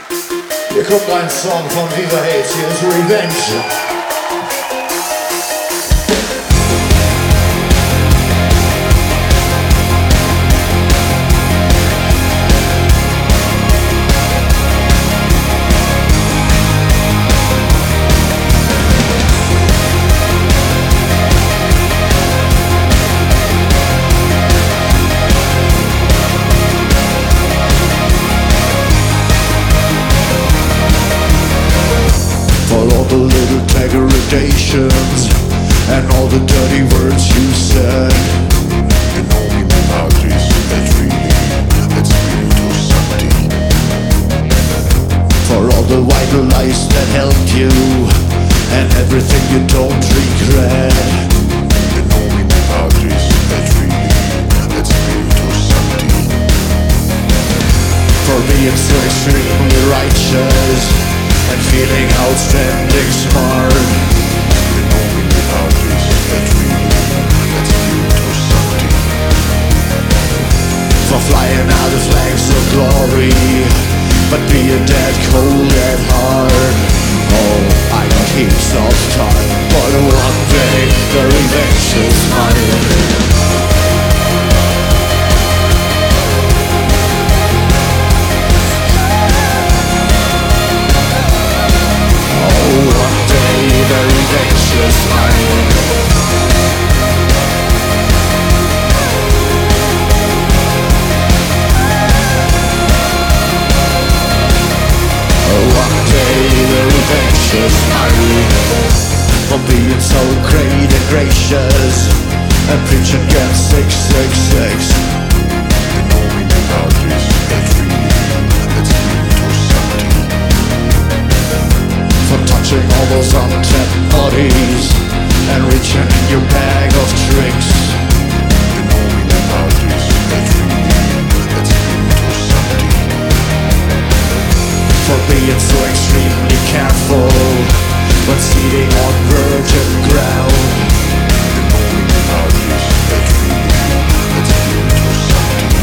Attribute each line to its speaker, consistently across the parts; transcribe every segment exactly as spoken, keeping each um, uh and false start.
Speaker 1: Hier kommt ein Song von Viva Hate, hier ist Revenge. All the little degradations and all the dirty words you said. You know me, my boundaries, that's really, that's really too something. For all the white lies that helped you and everything you don't regret. You know me, my boundaries, that's really, that's really too something. For being so extremely righteous and feeling outstanding smart. You know me without this, that's really, that's really too something. For flying out of flags of glory, but being dead cold at heart. Oh, I got heaps of time, but one day the revenge is mine. One day the revenge is mine. One day the revenge is mine. For being so great and gracious and preaching against six six six. You know me without this, that's really, that's really too something. For touching all those untapped bodies and reaching in your bag of tricks. You know me without this, that's really, that's really too something. For being so extremely careful when seating on virgin ground. You know me without this, that's really, that's really too something.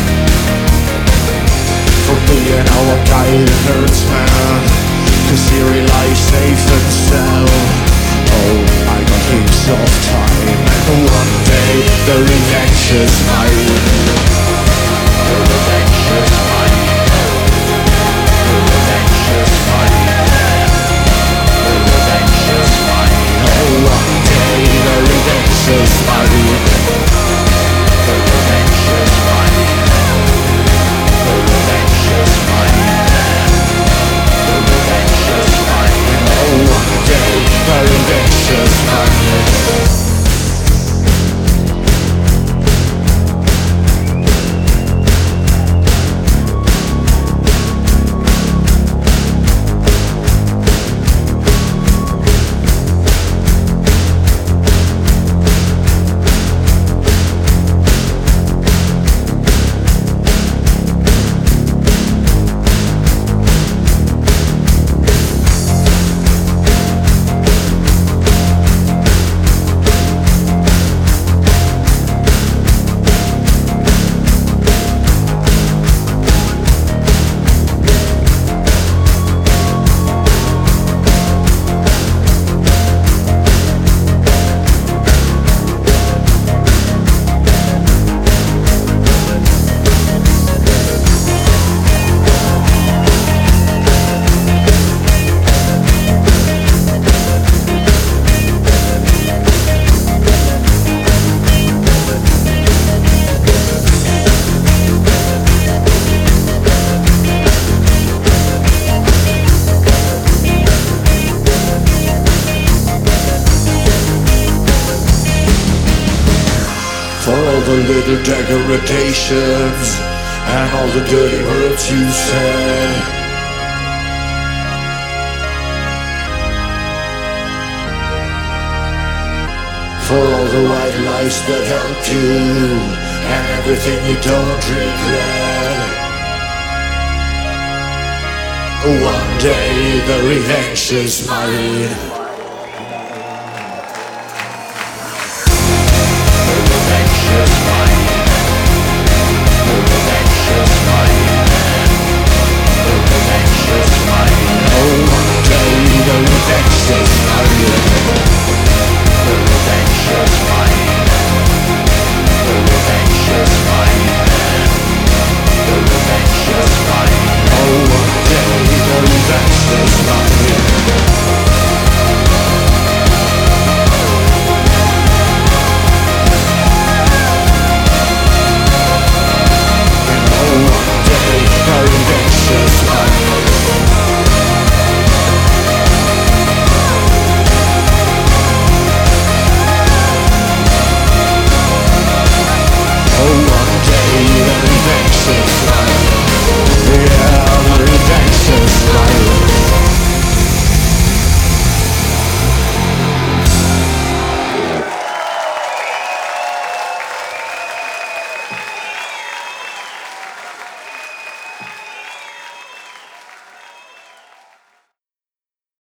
Speaker 1: For being our guide and herdsman, cause he relies safe and sound. Oh, I got heaps of time, and one day the revenge is mine. The revenge is mine. The revenge is mine. The revenge is mine. Oh, one day the revenge is mine. The revenge is mine. The revenge is mine. The revenge is mine. Oh, one day the revenge is mine. For all the little degradations and all the dirty words you said. For all the white lies that helped you and everything you don't regret. One day the revenge is mine. The revenge is mine. The revenge is mine. makes it fun.